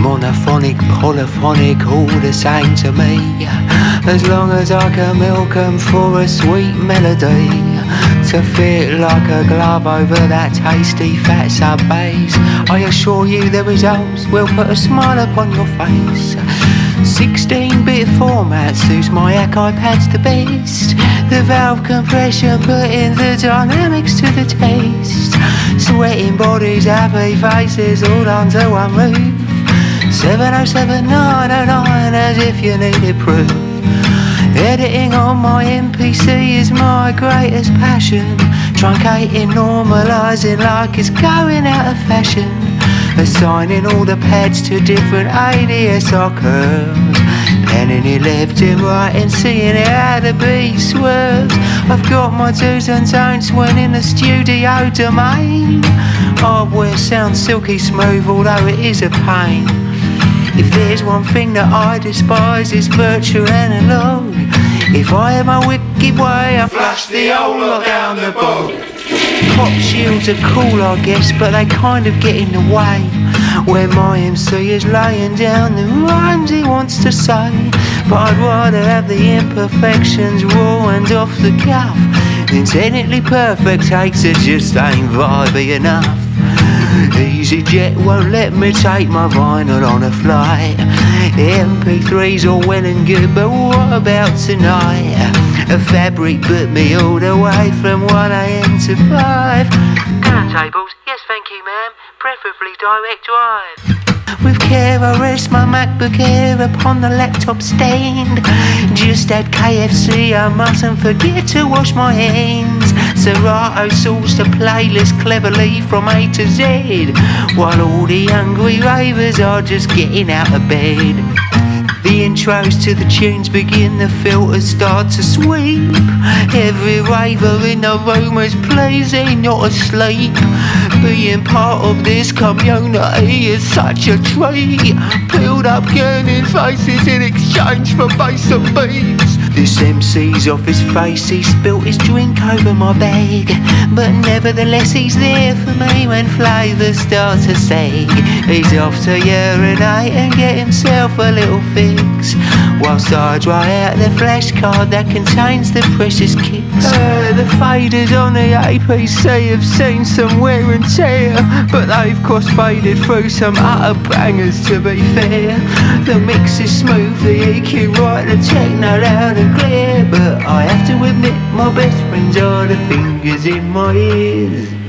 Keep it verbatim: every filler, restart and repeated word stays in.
Monophonic, polyphonic, all the same to me, as long as I can milk 'em for a sweet melody to fit like a glove over that tasty fat sub bass. I assure you the results will put a smile upon your face. sixteen bit format suits my iPads the best. The valve compression putting the dynamics to the test. Sweating bodies, happy faces, all under one roof. seven oh seven nine oh nine as if you needed proof. Editing on my M P C is my greatest passion. Truncating, normalising like it's going out of fashion. Assigning all the pads to different A D S R curves. Penning it left and right and seeing it how the beat swerves. I've got my do's and don'ts when in the studio domain. Hardware sounds silky smooth although it is a pain. If there's one thing that I despise, it's virtual analog. If I have my wicked way, I flush the whole lot down the bog. Pop shields are cool I guess, but they kind of get in the way when my M C is laying down the rhymes he wants to say. But I'd rather have the imperfections raw and off the cuff than technically perfect takes that just ain't vibey enough. EasyJet won't let me take my vinyl on a flight. M P threes are well and good, but what about tonight? A fabric put me all the way from one A M to five. Turntables, yes thank you ma'am, preferably direct drive. With care I rest my MacBook Air upon the laptop stand. Just had K F C, I mustn't forget to wash my hands. Serato sorts the playlist cleverly from A to Z, while all the hungry ravers are just getting out of bed. The intros to the tunes begin, the filters start to sweep. Every raver in the room is pleasing, not asleep. Being part of this community is such a treat. Peeled up gurning faces in exchange for bass and beats. This M C's off his face, he spilt his drink over my bag, but nevertheless he's there for me when flavours start to sag. He's off to urinate and get himself a little fix, whilst I dry out the flashcard that contains the precious kicks. Uh, the faders on the A P C have seen some wear and tear, but they've cross-faded through some utter bangers to be fair. The mix is smooth, the E Q right, the techno loud and clear, but I have to admit my best friends are the fingers in my ears.